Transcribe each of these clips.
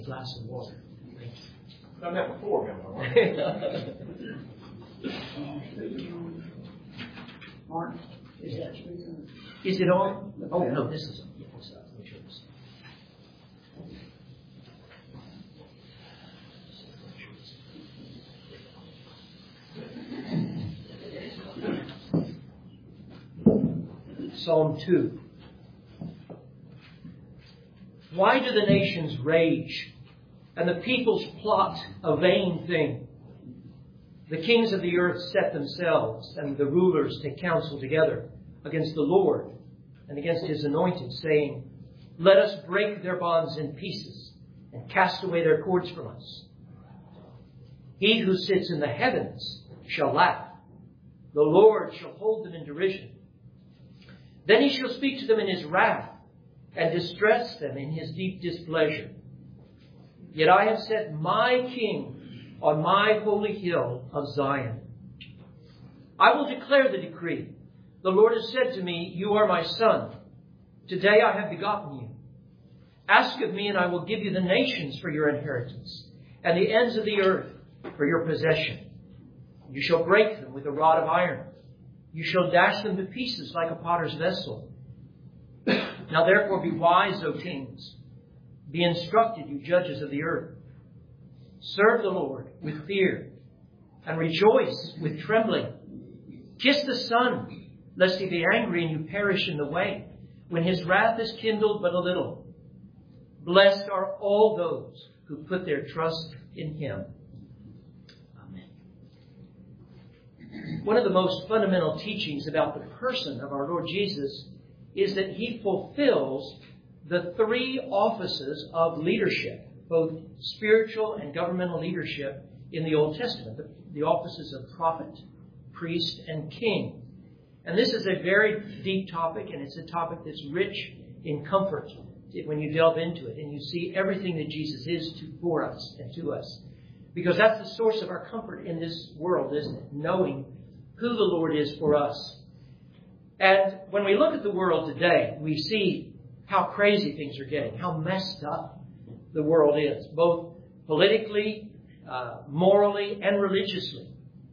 glass of water. Done that before, haven't Mark, is that speaking? Is it on? Oh, no, this is on. Yeah, let me show this. Psalm 2. Why do the nations rage and the peoples plot a vain thing? The kings of the earth set themselves, and the rulers take counsel together against the Lord and against his anointed, saying, let us break their bonds in pieces and cast away their cords from us. He who sits in the heavens shall laugh. The Lord shall hold them in derision. Then he shall speak to them in his wrath and distress them in his deep displeasure. Yet I have set my king on my holy hill of Zion. I will declare the decree. The Lord has said to me, you are my son. Today I have begotten you. Ask of me, and I will give you the nations for your inheritance, and the ends of the earth for your possession. You shall break them with a rod of iron. You shall dash them to pieces like a potter's vessel. Now therefore be wise, O kings. Be instructed, you judges of the earth. Serve the Lord with fear, and rejoice with trembling. Kiss the Son, lest he be angry and you perish in the way, when his wrath is kindled but a little. Blessed are all those who put their trust in him. Amen. One of the most fundamental teachings about the person of our Lord Jesus is that he fulfills the three offices of leadership, both spiritual and governmental leadership in the Old Testament, the offices of prophet, priest, and king. And this is a very deep topic, and it's a topic that's rich in comfort when you delve into it and you see everything that Jesus is for us and to us. Because that's the source of our comfort in this world, isn't it? Knowing who the Lord is for us. And when we look at the world today, we see how crazy things are getting, how messed up the world is, both politically, morally, and religiously.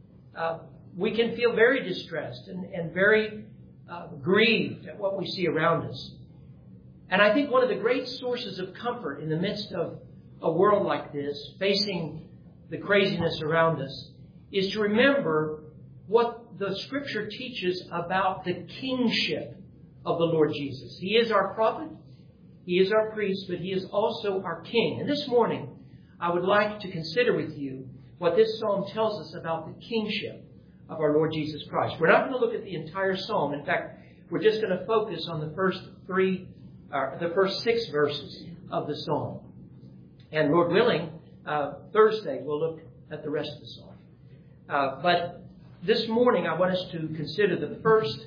We can feel very distressed and very grieved at what we see around us. And I think one of the great sources of comfort in the midst of a world like this, facing the craziness around us, is to remember what the Scripture teaches about the kingship of the Lord Jesus. He is our prophet, he is our priest, but he is also our king. And this morning, I would like to consider with you what this psalm tells us about the kingship of our Lord Jesus Christ. We're not going to look at the entire psalm. In fact, we're just going to focus on the first six verses of the psalm. And Lord willing, Thursday we'll look at the rest of the psalm. But this morning I want us to consider the first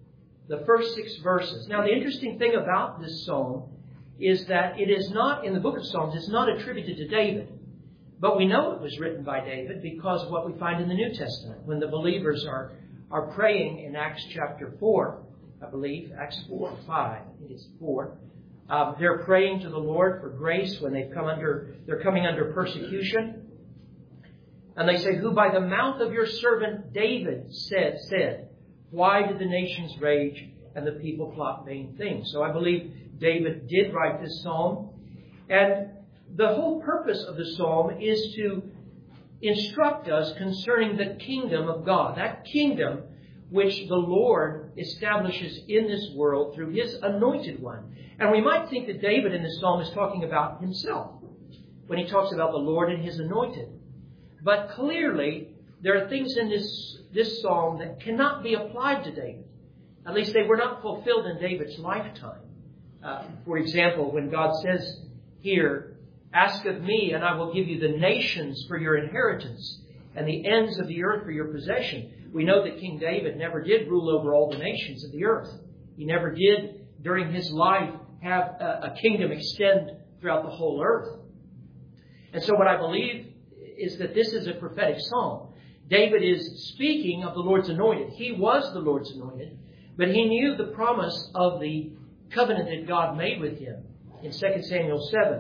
6 verses. Now the interesting thing about this psalm is that it is not, in the book of Psalms, it's not attributed to David. But we know it was written by David because of what we find in the New Testament. When the believers are praying in Acts chapter 4, I believe, Acts 4 or 5, I think it's 4. They're praying to the Lord for grace when they're coming under persecution. And they say, who by the mouth of your servant David said, why do the nations rage and the people plot vain things? So I believe David did write this psalm. And the whole purpose of the psalm is to instruct us concerning the kingdom of God, that kingdom which the Lord establishes in this world through his anointed one. And we might think that David in this psalm is talking about himself when he talks about the Lord and his anointed. But clearly, there are things in this psalm that cannot be applied to David. At least they were not fulfilled in David's lifetime. For example, when God says here, ask of me, and I will give you the nations for your inheritance, and the ends of the earth for your possession. We know that King David never did rule over all the nations of the earth. He never did, during his life, have a kingdom extend throughout the whole earth. And so what I believe is that this is a prophetic psalm. David is speaking of the Lord's anointed. He was the Lord's anointed, but he knew the promise of the covenant that God made with him in 2 Samuel 7,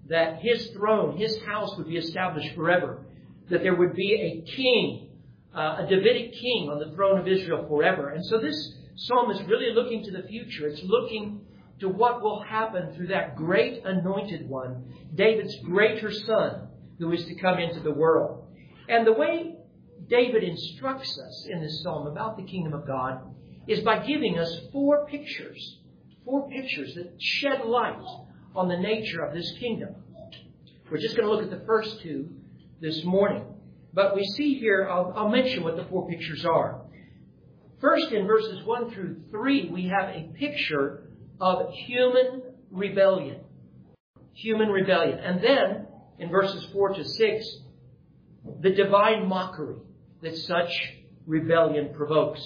that His throne, His house would be established forever, that there would be a king, a Davidic king on the throne of Israel forever. And so this psalm is really looking to the future. It's looking to what will happen through that great anointed one, David's greater son, who is to come into the world. And the way David instructs us in this psalm about the kingdom of God is by giving us four pictures that shed light on the nature of this kingdom. We're just going to look at the first two this morning. But we see here, I'll mention what the four pictures are. First, in verses 1 through 3, we have a picture of human rebellion. Human rebellion. And then, in verses 4 to 6, the divine mockery that such rebellion provokes.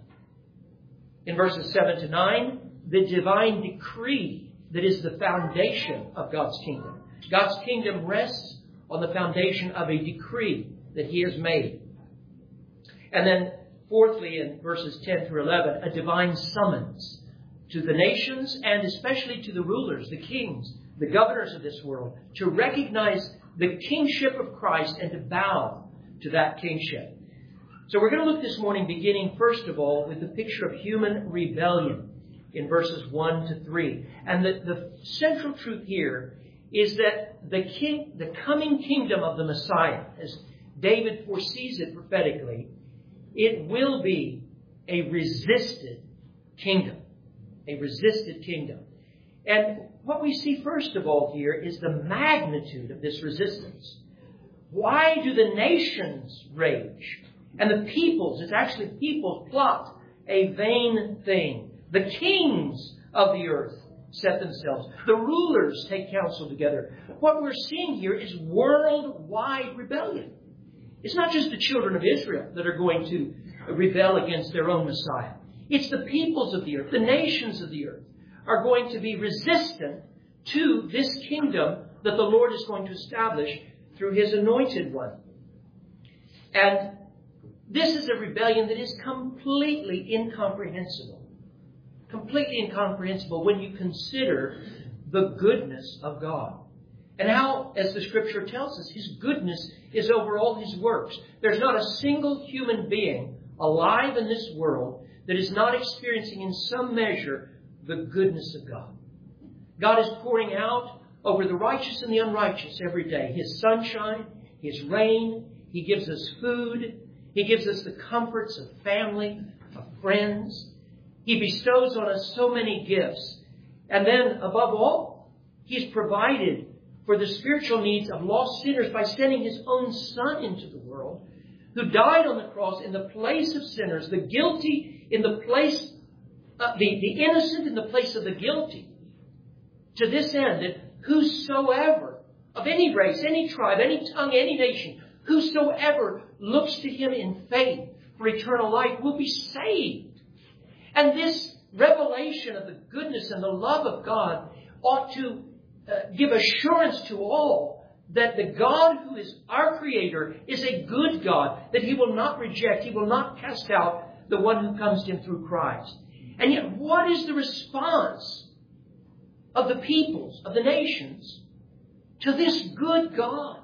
In verses 7 to 9, the divine decree that is the foundation of God's kingdom. God's kingdom rests on the foundation of a decree that He has made. And then, fourthly, in verses 10 through 11, a divine summons to the nations and especially to the rulers, the kings, the governors of this world, to recognize the kingship of Christ and to bow to that kingship. So we're going to look this morning beginning, first of all, with the picture of human rebellion in verses 1 to 3. And the central truth here is that the coming kingdom of the Messiah, as David foresees it prophetically, it will be a resisted kingdom. A resisted kingdom. And what we see first of all here is the magnitude of this resistance. Why do the nations rage? And the peoples, it's actually peoples, plot a vain thing. The kings of the earth set themselves. The rulers take counsel together. What we're seeing here is worldwide rebellion. It's not just the children of Israel that are going to rebel against their own Messiah. It's the peoples of the earth, the nations of the earth are going to be resistant to this kingdom that the Lord is going to establish through His anointed one. And this is a rebellion that is completely incomprehensible. Completely incomprehensible when you consider the goodness of God. And how, as the Scripture tells us, His goodness is over all His works. There's not a single human being alive in this world that is not experiencing in some measure the goodness of God. God is pouring out over the righteous and the unrighteous every day His sunshine, His rain. He gives us food. He gives us the comforts of family, of friends. He bestows on us so many gifts. And then, above all, He's provided for the spiritual needs of lost sinners by sending His own Son into the world, who died on the cross in the place of sinners, the guilty in the place, the innocent in the place of the guilty, to this end that whosoever, of any race, any tribe, any tongue, any nation, whosoever looks to Him in faith for eternal life will be saved. And this revelation of the goodness and the love of God ought to give assurance to all that the God who is our Creator is a good God, that He will not reject, He will not cast out the one who comes to Him through Christ. And yet, what is the response of the peoples, of the nations, to this good God?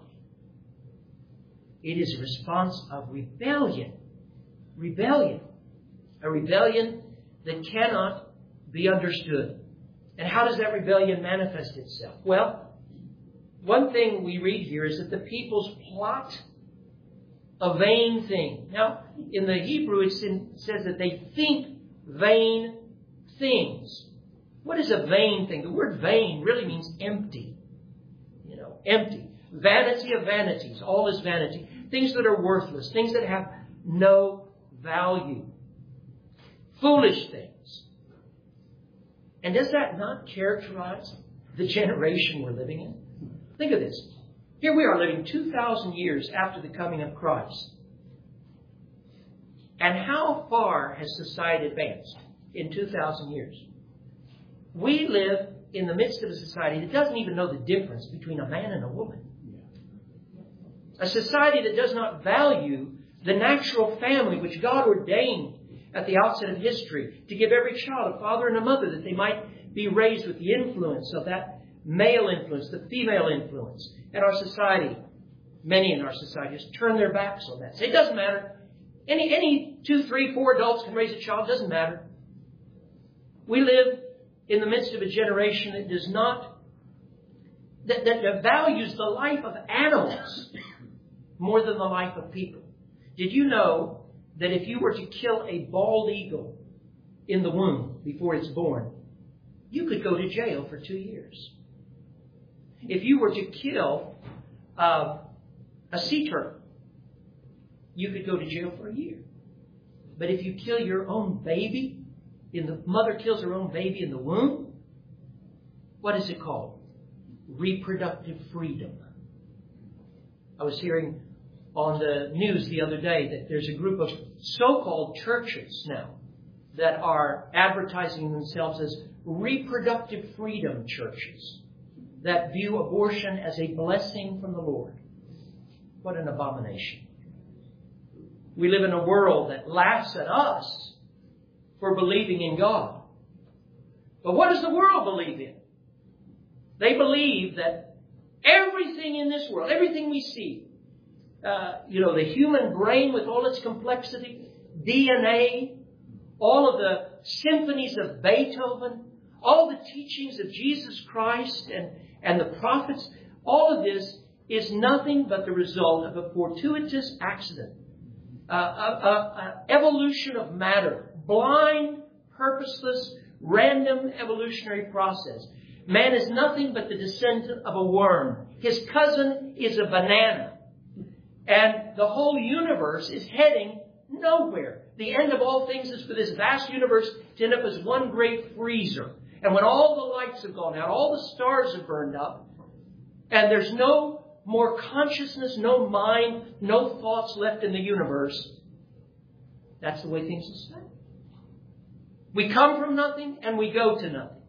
It is a response of rebellion. Rebellion. A rebellion that cannot be understood. And how does that rebellion manifest itself? Well, one thing we read here is that the peoples plot a vain thing. Now, in the Hebrew, it says that they think vain things. What is a vain thing? The word vain really means empty. Empty. Vanity of vanities. All is vanity. Things that are worthless. Things that have no value. Foolish things. And does that not characterize the generation we're living in? Think of this. Here we are living 2,000 years after the coming of Christ. And how far has society advanced in 2,000 years? We live in the midst of a society that doesn't even know the difference between a man and a woman. A society that does not value the natural family which God ordained at the outset of history to give every child a father and a mother that they might be raised with the influence of that male influence, the female influence. And our society, many in our society, just turn their backs on that. Say, it doesn't matter. Any 2, 3, 4 adults can raise a child. It doesn't matter. We live in the midst of a generation that does not, that values the life of animals more than the life of people. Did you know that if you were to kill a bald eagle in the womb before it's born, you could go to jail for 2 years? If you were to kill a sea turtle, you could go to jail for a year. But if you kill your own baby, the mother kills her own baby in the womb, what is it called? Reproductive freedom. I was hearing on the news the other day that there's a group of so-called churches now that are advertising themselves as reproductive freedom churches that view abortion as a blessing from the Lord. What an abomination. We live in a world that laughs at us for believing in God. But what does the world believe in? They believe that everything in this world, everything we see, the human brain with all its complexity, DNA, all of the symphonies of Beethoven, all the teachings of Jesus Christ and the prophets, all of this is nothing but the result of a fortuitous accident, evolution of matter, blind, purposeless, random evolutionary process. Man is nothing but the descendant of a worm. His cousin is a banana. And the whole universe is heading nowhere. The end of all things is for this vast universe to end up as one great freezer. And when all the lights have gone out, all the stars have burned up, and there's no more consciousness, no mind, no thoughts left in the universe, that's the way things will stay. We come from nothing and we go to nothing.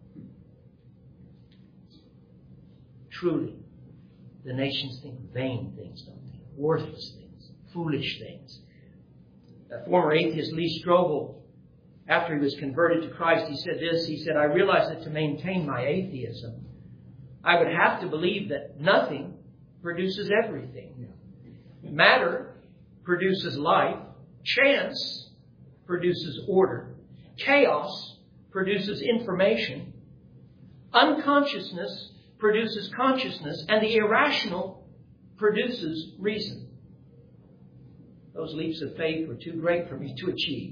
Truly, the nations think vain things, don't they? Worthless things, foolish things. Former atheist Lee Strobel, after he was converted to Christ, he said this. He said, I realized that to maintain my atheism, I would have to believe that nothing produces everything. Matter produces life. Chance produces order. Chaos produces information. Unconsciousness produces consciousness. And the irrational produces reason. Those leaps of faith were too great for me to achieve.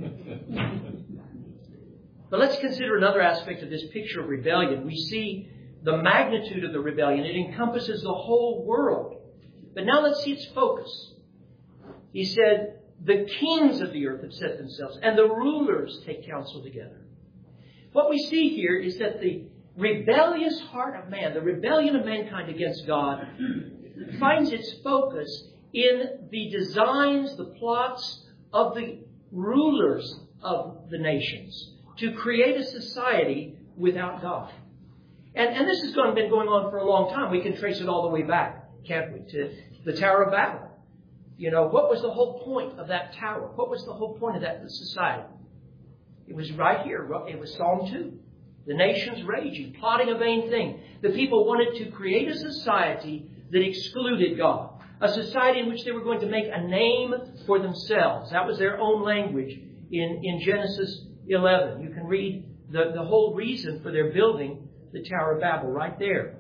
But let's consider another aspect of this picture of rebellion. We see the magnitude of the rebellion. It encompasses the whole world. But now let's see its focus. He said, the kings of the earth have set themselves, and the rulers take counsel together. What we see here is that the rebellious heart of man, the rebellion of mankind against God, finds its focus in the designs, the plots of the rulers of the nations to create a society without God. And this has been going on for a long time. We can trace it all the way back, can't we, to the Tower of Babel. What was the whole point of that tower? What was the whole point of that society? It was right here. It was Psalm 2. The nations raging, plotting a vain thing. The people wanted to create a society that excluded God. A society in which they were going to make a name for themselves. That was their own language in Genesis 11. You can read the whole reason for their building the Tower of Babel right there.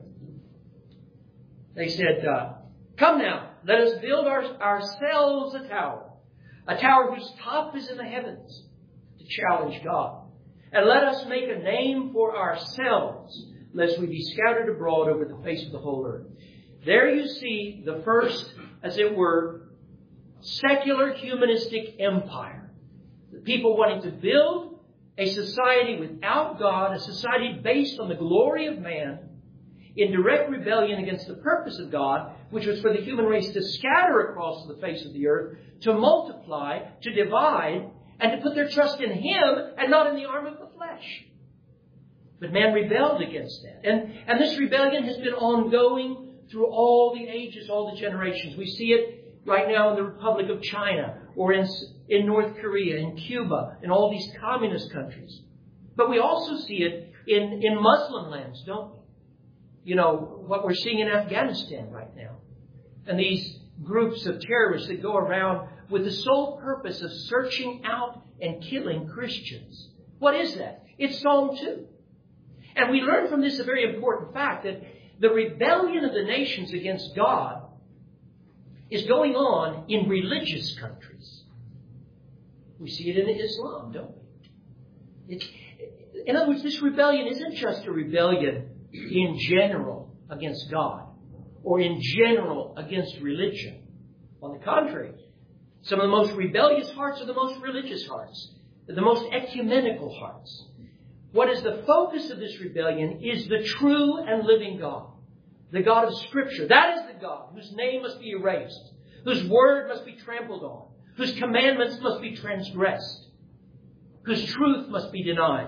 They said, come now, let us build ourselves a tower whose top is in the heavens, to challenge God. And let us make a name for ourselves, lest we be scattered abroad over the face of the whole earth. There you see the first, as it were, secular humanistic empire. The people wanting to build a society without God, a society based on the glory of man, in direct rebellion against the purpose of God, which was for the human race to scatter across the face of the earth, to multiply, to divide, and to put their trust in Him and not in the arm of the flesh. But man rebelled against that. And this rebellion has been ongoing through all the ages, all the generations. We see it right now in the Republic of China, or in North Korea, in Cuba, in all these communist countries. But we also see it in Muslim lands, don't we? what we're seeing in Afghanistan right now. And these groups of terrorists that go around with the sole purpose of searching out and killing Christians. What is that? It's Psalm 2. And we learn from this a very important fact, that the rebellion of the nations against God is going on in religious countries. We see it in Islam, don't we? In other words, this rebellion isn't just a rebellion in general against God or in general against religion. On the contrary, some of the most rebellious hearts are the most religious hearts, the most ecumenical hearts. What is the focus of this rebellion is the true and living God, the God of Scripture. That is the God whose name must be erased, whose word must be trampled on, whose commandments must be transgressed, whose truth must be denied.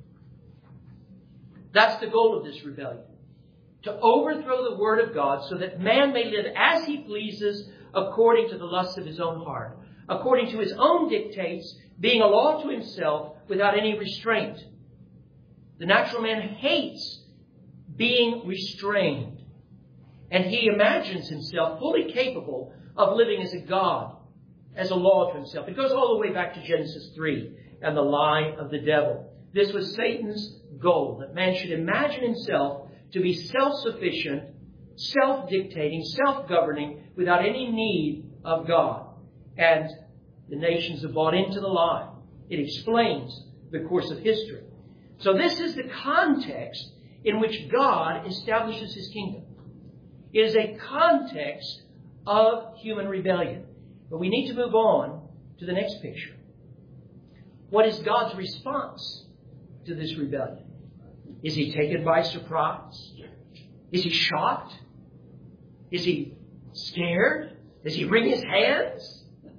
That's the goal of this rebellion, to overthrow the Word of God so that man may live as he pleases according to the lusts of his own heart, according to his own dictates, being a law to himself without any restraint. The natural man hates being restrained, and he imagines himself fully capable of living as a God, as a law to himself. It goes all the way back to Genesis 3 and the lie of the devil. This was Satan's goal, that man should imagine himself to be self-sufficient, self-dictating, self-governing, without any need of God. And the nations have bought into the lie. It explains the course of history. So this is the context in which God establishes his kingdom. It is a context of human rebellion. But we need to move on to the next picture. What is God's response to this rebellion? Is he taken by surprise? Is he shocked? Is he scared? Does he wring his hands?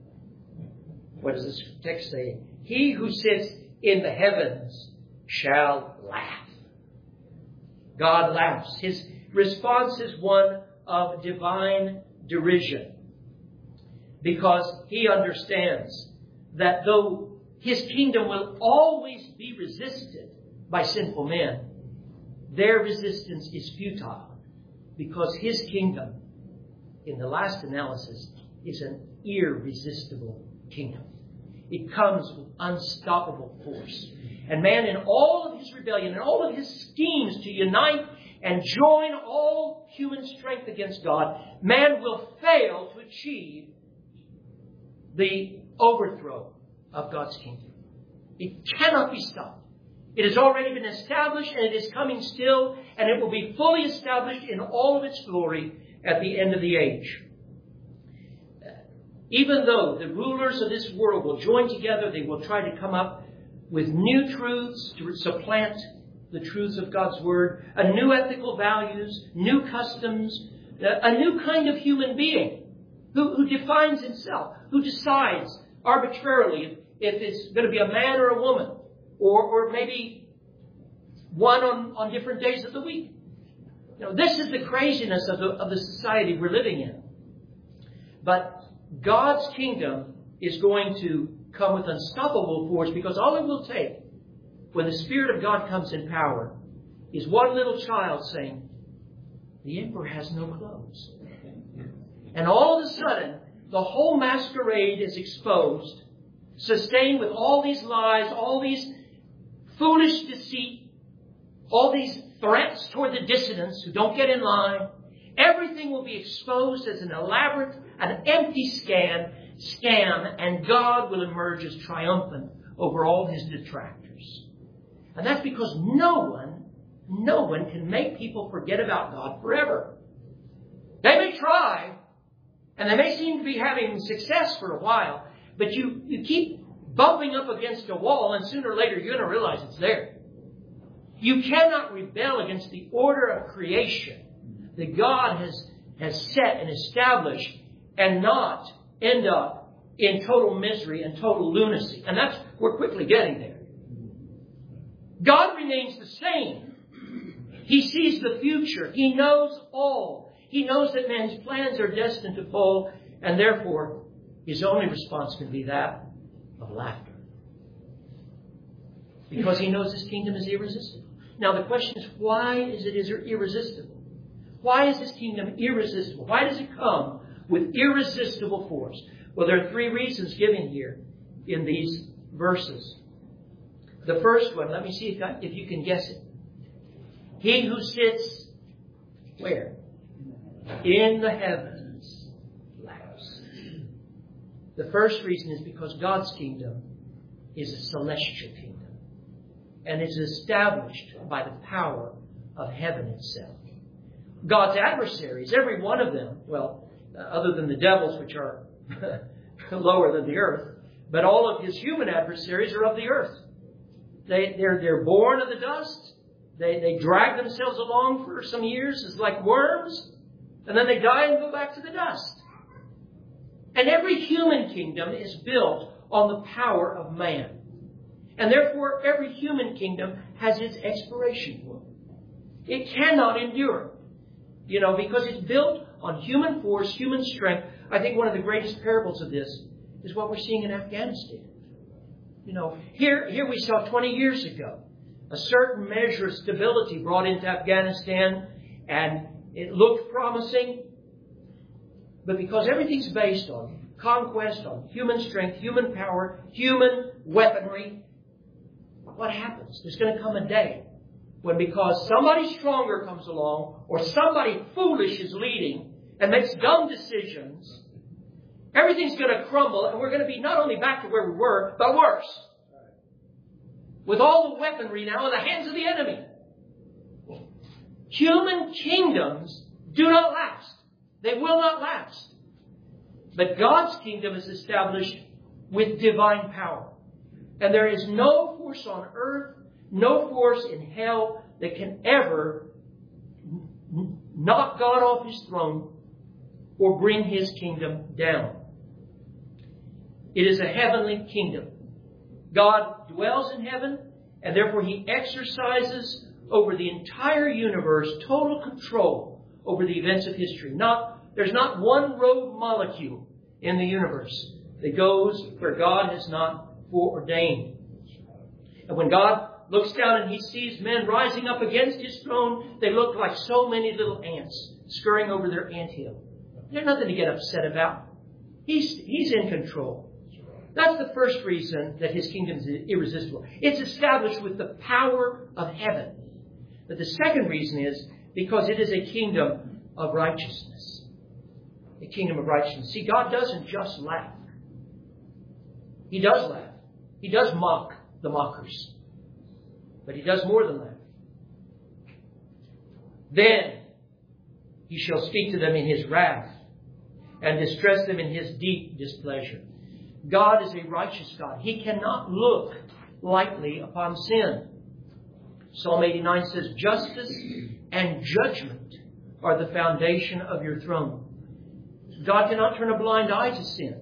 What does this text say? He who sits in the heavens shall laugh. God laughs. His response is one of divine derision, because he understands that though his kingdom will always be resisted by sinful men, their resistance is futile, because his kingdom, in the last analysis, is an irresistible kingdom. It comes with unstoppable force. And man, in all of his rebellion and all of his schemes to unite and join all human strength against God, man will fail to achieve the overthrow of God's kingdom. It cannot be stopped. It has already been established, and it is coming still, and it will be fully established in all of its glory at the end of the age. Even though the rulers of this world will join together, they will try to come up with new truths to supplant the truths of God's Word, a new ethical values, new customs, a new kind of human being who defines himself, who decides arbitrarily if it's going to be a man or a woman, or maybe one on different days of the week. This is the craziness of the society we're living in. But God's kingdom is going to come with unstoppable force, because all it will take when the Spirit of God comes in power is one little child saying, "The emperor has no clothes." And all of a sudden, the whole masquerade is exposed, sustained with all these lies, all these foolish deceit, all these threats toward the dissidents who don't get in line. Everything will be exposed as an elaborate, an empty scam, and God will emerge as triumphant over all his detractors. And that's because no one can make people forget about God forever. They may try, and they may seem to be having success for a while, but you keep bumping up against a wall, and sooner or later you're going to realize it's there. You cannot rebel against the order of creation that God has set and established and not end up in total misery and total lunacy. And we're quickly getting there. God remains the same. He sees the future. He knows all. He knows that man's plans are destined to fall, and therefore his only response can be that of laughter. Because he knows his kingdom is irresistible. Now the question is, why is it irresistible? Why is this kingdom irresistible? Why does it come with irresistible force? Well, there are three reasons given here in these verses. The first one, let me see if you can guess it. He who sits where? In the heavens laughs. The first reason is because God's kingdom is a celestial kingdom. And is established by the power of heaven itself. God's adversaries, every one of them, well, other than the devils, which are lower than the earth, but all of his human adversaries are of the earth. They're born of the dust. They drag themselves along for some years as like worms, and then they die and go back to the dust. And every human kingdom is built on the power of man. And therefore, every human kingdom has its expiration point. It cannot endure. Because it's built on human force, human strength. I think one of the greatest parables of this is what we're seeing in Afghanistan. Here we saw 20 years ago a certain measure of stability brought into Afghanistan, and it looked promising. But because everything's based on conquest, on human strength, human power, human weaponry, what happens? There's going to come a day when, because somebody stronger comes along or somebody foolish is leading and makes dumb decisions, everything's going to crumble and we're going to be not only back to where we were, but worse. With all the weaponry now in the hands of the enemy. Human kingdoms do not last. They will not last. But God's kingdom is established with divine power. And there is no force on earth, no force in hell that can ever knock God off his throne or bring his kingdom down. It is a heavenly kingdom. God dwells in heaven, and therefore he exercises over the entire universe total control over the events of history. There's not one rogue molecule in the universe that goes where God has not foreordained. And when God looks down and he sees men rising up against his throne, they look like so many little ants scurrying over their anthill. There's nothing to get upset about. He's in control. That's the first reason that his kingdom is irresistible. It's established with the power of heaven. But the second reason is because it is a kingdom of righteousness. A kingdom of righteousness. See, God doesn't just laugh. He does laugh. He does mock the mockers. But he does more than that. Then he shall speak to them in his wrath and distress them in his deep displeasure. God is a righteous God. He cannot look lightly upon sin. Psalm 89 says, justice and judgment are the foundation of your throne. God cannot turn a blind eye to sin.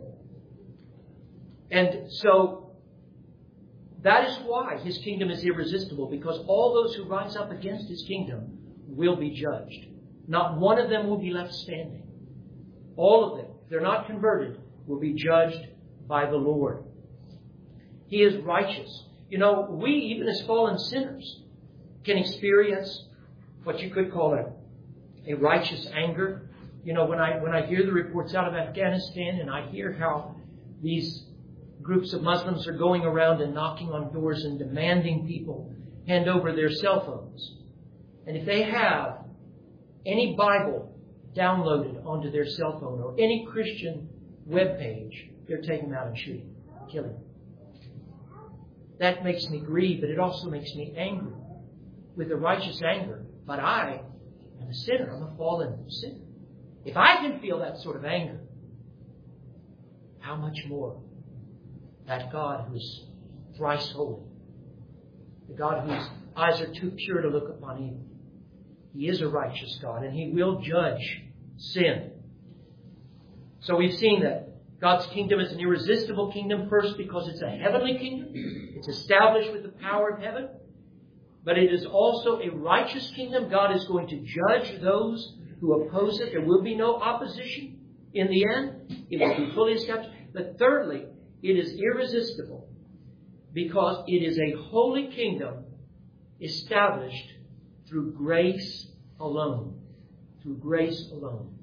And so that is why his kingdom is irresistible, because all those who rise up against his kingdom will be judged. Not one of them will be left standing. All of them, if they're not converted, will be judged by the Lord. He is righteous. We, even as fallen sinners, can experience what you could call a righteous anger. When I hear the reports out of Afghanistan and I hear how these groups of Muslims are going around and knocking on doors and demanding people hand over their cell phones. And if they have any Bible downloaded onto their cell phone or any Christian web page, they're taking them out and shooting, killing. That makes me grieve, but it also makes me angry with a righteous anger. But I am a sinner. I'm a fallen sinner. If I can feel that sort of anger, how much more that God who is thrice holy, the God whose eyes are too pure to look upon evil. He is a righteous God, and he will judge sin. So we've seen that God's kingdom is an irresistible kingdom, first because it's a heavenly kingdom. It's established with the power of heaven. But it is also a righteous kingdom. God is going to judge those who oppose it. There will be no opposition in the end. It will be fully established. But thirdly, it is irresistible because it is a holy kingdom established through grace alone. through grace alone.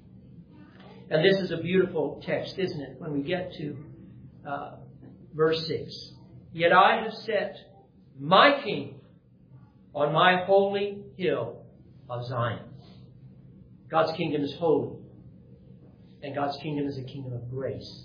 And this is a beautiful text, isn't it, when we get to verse 6. Yet I have set my King on my holy hill of Zion. God's kingdom is holy. And God's kingdom is a kingdom of grace.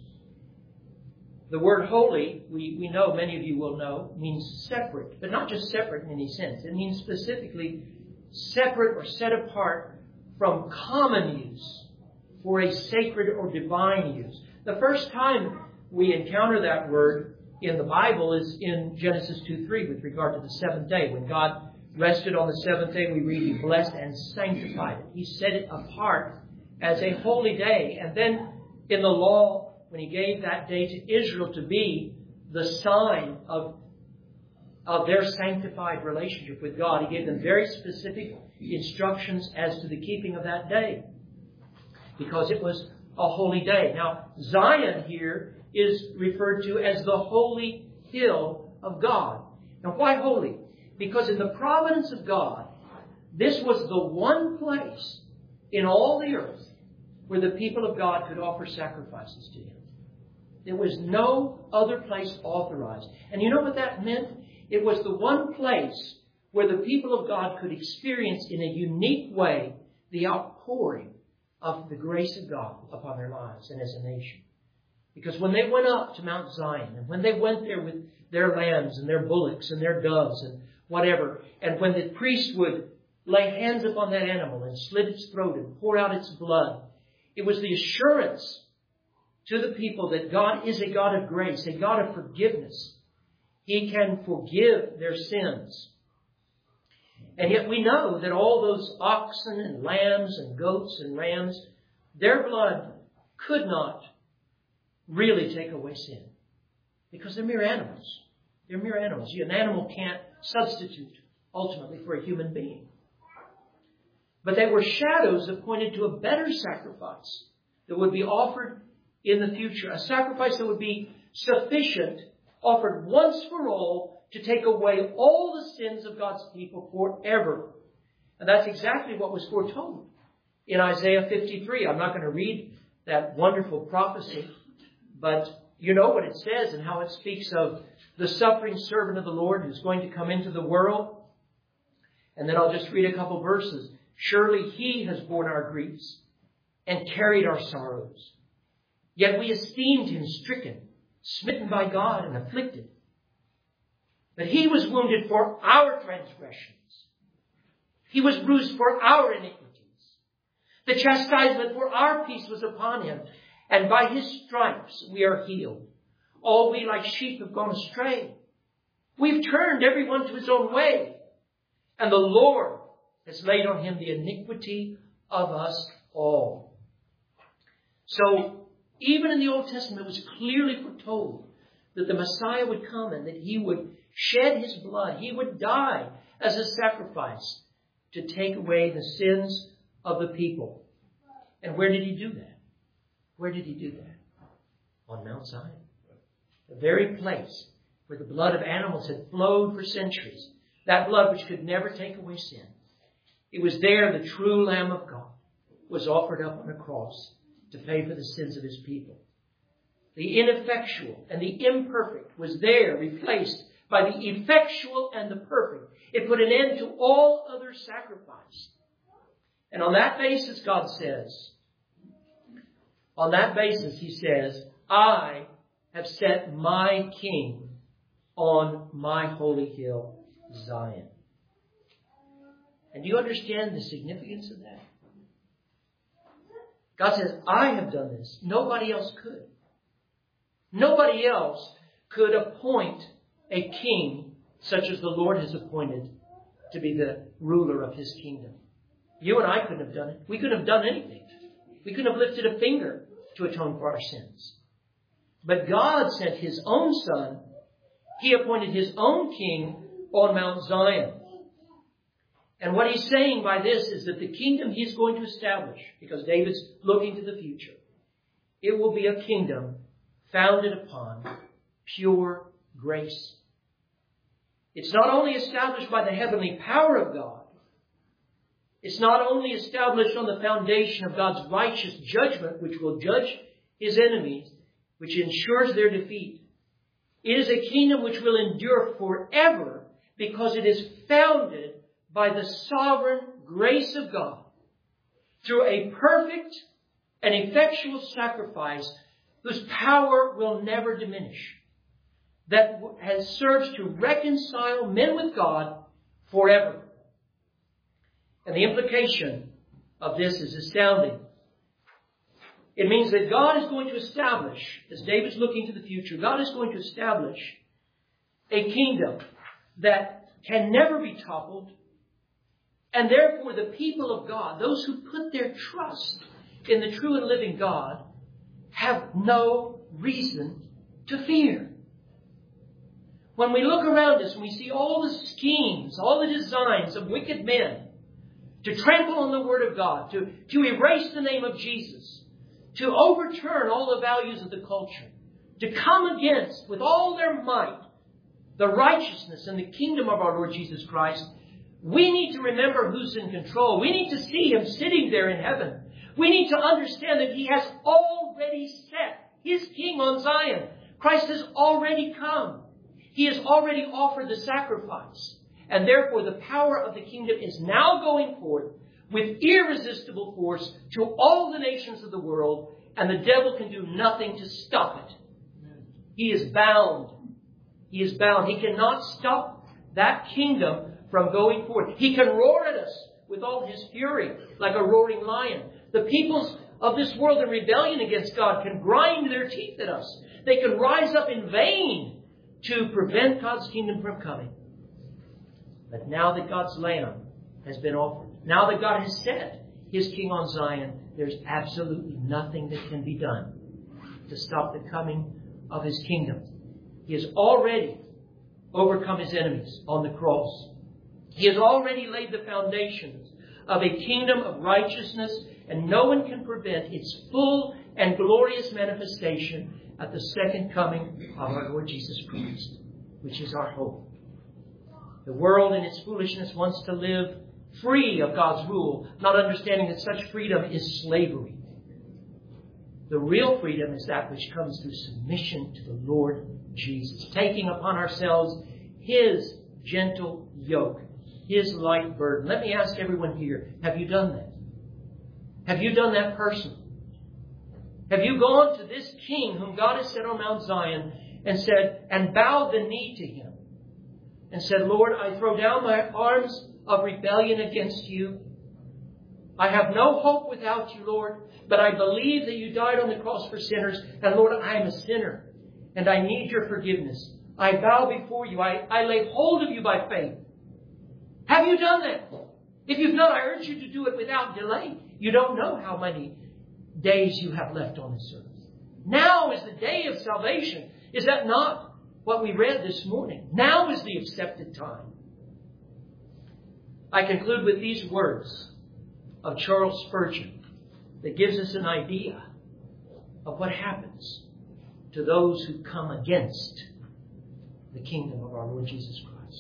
The word holy, we know, many of you will know, means separate. But not just separate in any sense. It means specifically separate or set apart from common use for a sacred or divine use. The first time we encounter that word in the Bible is in Genesis 2:3 with regard to the seventh day. When God rested on the seventh day, we read, He blessed and sanctified it. He set it apart as a holy day. And then in the law, when He gave that day to Israel to be the sign of their sanctified relationship with God, He gave them very specific instructions as to the keeping of that day, because it was a holy day. Now, Zion here is referred to as the holy hill of God. Now, why holy? Because in the providence of God, this was the one place in all the earth where the people of God could offer sacrifices to Him. There was no other place authorized. And you know what that meant? It was the one place where the people of God could experience in a unique way the outpouring of the grace of God upon their lives and as a nation. Because when they went up to Mount Zion, and when they went there with their lambs and their bullocks and their doves and whatever, and when the priest would lay hands upon that animal and slit its throat and pour out its blood, it was the assurance to the people that God is a God of grace, a God of forgiveness. He can forgive their sins. And yet we know that all those oxen and lambs and goats and rams, their blood could not really take away sin, because they're mere animals. They're mere animals. An animal can't substitute ultimately for a human being. But they were shadows that pointed to a better sacrifice that would be offered in the future. A sacrifice that would be sufficient, offered once for all, to take away all the sins of God's people forever. And that's exactly what was foretold in Isaiah 53. I'm not going to read that wonderful prophecy, but you know what it says and how it speaks of the suffering servant of the Lord who's going to come into the world. And then I'll just read a couple verses. Surely He has borne our griefs and carried our sorrows. Yet we esteemed Him stricken, smitten by God, and afflicted. But He was wounded for our transgressions. He was bruised for our iniquities. The chastisement for our peace was upon Him, and by His stripes we are healed. All we like sheep have gone astray. We've turned everyone to his own way, and the Lord has laid on Him the iniquity of us all. So, even in the Old Testament, it was clearly foretold that the Messiah would come and that He would shed His blood. He would die as a sacrifice to take away the sins of the people. And where did He do that? Where did He do that? On Mount Zion. The very place where the blood of animals had flowed for centuries. That blood which could never take away sin. It was there the true Lamb of God was offered up on a cross to pay for the sins of His people. The ineffectual and the imperfect was there replaced by the effectual and the perfect. It put an end to all other sacrifice. And on that basis, God says, on that basis, He says, I have set my King on my holy hill, Zion. And do you understand the significance of that? God says, I have done this. Nobody else could. Nobody else could appoint a king such as the Lord has appointed to be the ruler of His kingdom. You and I couldn't have done it. We couldn't have done anything. We couldn't have lifted a finger to atone for our sins. But God sent His own Son. He appointed His own king on Mount Zion. And what He's saying by this is that the kingdom He's going to establish, because David's looking to the future, it will be a kingdom founded upon pure grace. It's not only established by the heavenly power of God, It's not only established on the foundation of God's righteous judgment, which will judge his enemies, which ensures their defeat. It is a kingdom which will endure forever because it is founded by the sovereign grace of God through a perfect and effectual sacrifice whose power will never diminish, that has served to reconcile men with God forever. And the implication of this is astounding. It means that God is going to establish, as David's looking to the future, God is going to establish a kingdom that can never be toppled. And therefore the people of God, those who put their trust in the true and living God, have no reason to fear. When we look around us and we see all the schemes, all the designs of wicked men to trample on the Word of God, to erase the name of Jesus, to overturn all the values of the culture, to come against with all their might the righteousness and the kingdom of our Lord Jesus Christ, we need to remember who's in control. We need to see him sitting there in heaven. We need to understand that he has already set his king on Zion. Christ has already come. He has already offered the sacrifice. And therefore the power of the kingdom is now going forth with irresistible force to all the nations of the world, and the devil can do nothing to stop it. He is bound. He is bound. He cannot stop that kingdom from going forth. He can roar at us with all his fury like a roaring lion. The peoples of this world in rebellion against God can grind their teeth at us. They can rise up in vain to prevent God's kingdom from coming. But now that God's Lamb has been offered, now that God has set his king on Zion, there's absolutely nothing that can be done to stop the coming of his kingdom. He has already overcome his enemies on the cross. He has already laid the foundations of a kingdom of righteousness, and no one can prevent its full and glorious manifestation at the second coming of our Lord Jesus Christ, which is our hope. The world in its foolishness wants to live free of God's rule, not understanding that such freedom is slavery. The real freedom is that which comes through submission to the Lord Jesus, taking upon ourselves his gentle yoke, his light burden. Let me ask everyone here, have you done that? Have you done that personally? Have you gone to this king whom God has set on Mount Zion and said, and bowed the knee to him and said, Lord, I throw down my arms of rebellion against you. I have no hope without you, Lord, but I believe that you died on the cross for sinners. And Lord, I am a sinner and I need your forgiveness. I bow before you. I lay hold of you by faith. Have you done that? If you've not, I urge you to do it without delay. You don't know how many days you have left on this earth. Now is the day of salvation. Is that not what we read this morning? Now is the accepted time. I conclude with these words of Charles Spurgeon that gives us an idea of what happens to those who come against the kingdom of our Lord Jesus Christ.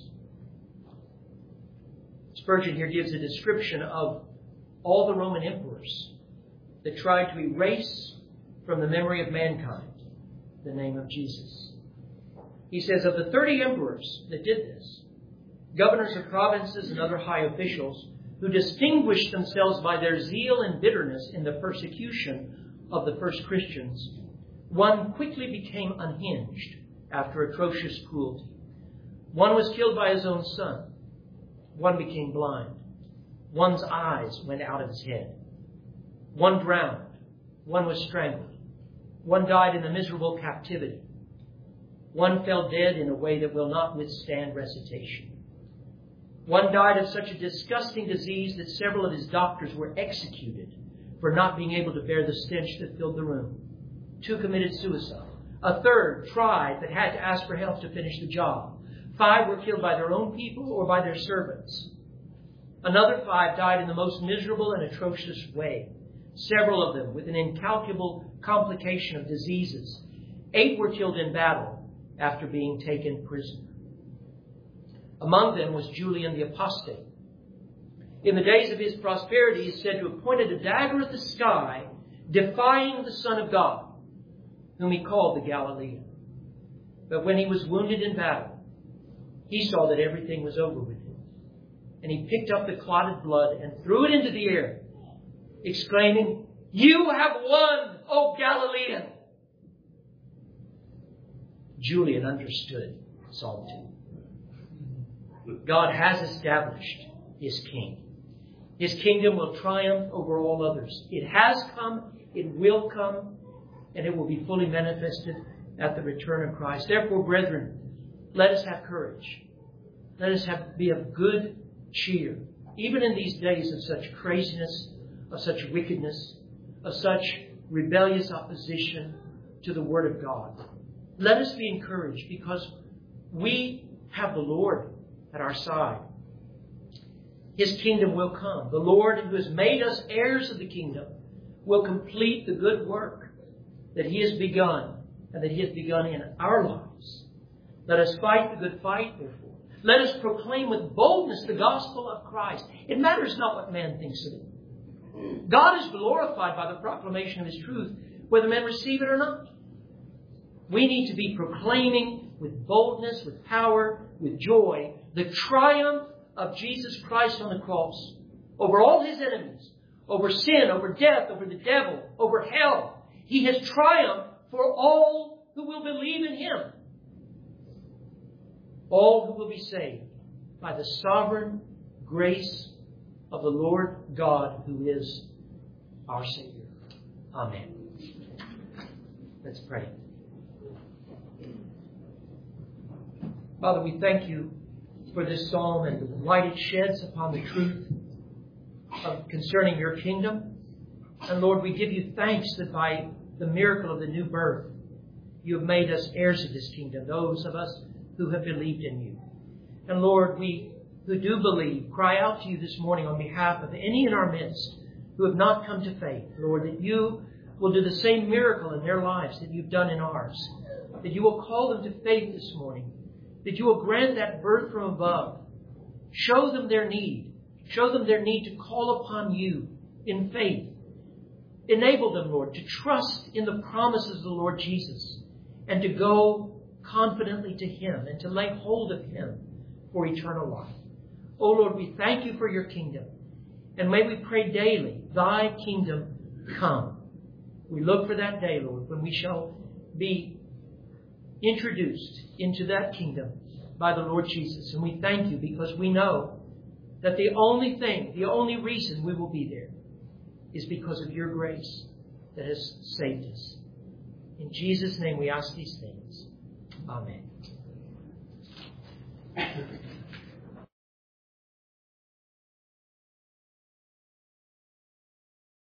Spurgeon here gives a description of all the Roman emperors that tried to erase from the memory of mankind the name of Jesus. He says, of the 30 emperors that did this, governors of provinces and other high officials who distinguished themselves by their zeal and bitterness in the persecution of the first Christians, one quickly became unhinged after atrocious cruelty. One was killed by his own son. One became blind. One's eyes went out of his head. One drowned. One was strangled. One died in a miserable captivity. One fell dead in a way that will not withstand recitation. One died of such a disgusting disease that several of his doctors were executed for not being able to bear the stench that filled the room. 2 committed suicide. A third tried but had to ask for help to finish the job. 5 were killed by their own people or by their servants. Another 5 died in the most miserable and atrocious way, several of them with an incalculable complication of diseases. 8 were killed in battle after being taken prisoner. Among them was Julian the Apostate. In the days of his prosperity, he is said to have pointed a dagger at the sky, defying the Son of God, whom he called the Galilean. But when he was wounded in battle, he saw that everything was over with him. And he picked up the clotted blood and threw it into the air, exclaiming, "You have won, O Galilean!" Julian understood Psalm 2. God has established his king. His kingdom will triumph over all others. It has come, it will come, and it will be fully manifested at the return of Christ. Therefore, brethren, let us have courage. Let us be of good cheer, even in these days of such craziness, of such wickedness, of such rebellious opposition to the Word of God. Let us be encouraged because we have the Lord at our side. His kingdom will come. The Lord who has made us heirs of the kingdom will complete the good work that He has begun and that He has begun in our lives. Let us fight the good fight, therefore. Let us proclaim with boldness the gospel of Christ. It matters not what man thinks of it. God is glorified by the proclamation of His truth, whether men receive it or not. We need to be proclaiming with boldness, with power, with joy, the triumph of Jesus Christ on the cross over all His enemies, over sin, over death, over the devil, over hell. He has triumphed for all who will believe in Him. All who will be saved by the sovereign grace of the Lord God, who is our Savior. Amen. Let's pray. Father, we thank You for this psalm and the light it sheds upon the truth concerning Your kingdom. And Lord, we give You thanks that by the miracle of the new birth, You have made us heirs of this kingdom, those of us who have believed in You. And Lord, we who do believe, cry out to You this morning on behalf of any in our midst who have not come to faith, Lord, that You will do the same miracle in their lives that You've done in ours, that You will call them to faith this morning, that You will grant that birth from above. Show them their need. Show them their need to call upon You in faith. Enable them, Lord, to trust in the promises of the Lord Jesus and to go confidently to Him and to lay hold of Him for eternal life. Oh, Lord, we thank You for Your kingdom. And may we pray daily, Thy kingdom come. We look for that day, Lord, when we shall be introduced into that kingdom by the Lord Jesus. And we thank You because we know that the only thing, the only reason we will be there is because of Your grace that has saved us. In Jesus' name we ask these things. Amen.